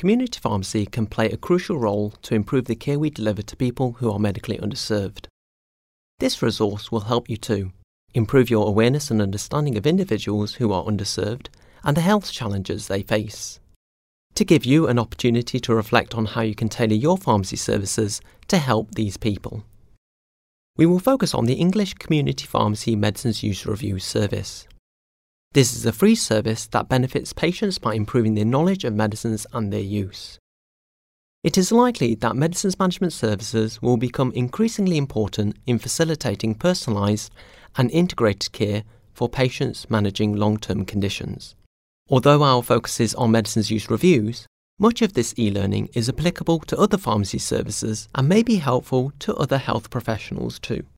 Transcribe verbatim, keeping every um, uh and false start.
community pharmacy can play a crucial role to improve the care we deliver to people who are medically underserved. This resource will help you to improve your awareness and understanding of individuals who are underserved and the health challenges they face, to give you an opportunity to reflect on how you can tailor your pharmacy services to help these people. We will focus on the English Community Pharmacy Medicines Use Review service. This is a free service that benefits patients by improving their knowledge of medicines and their use. It is likely that medicines management services will become increasingly important in facilitating personalised and integrated care for patients managing long-term conditions. Although our focus is on medicines use reviews, much of this e-learning is applicable to other pharmacy services and may be helpful to other health professionals too.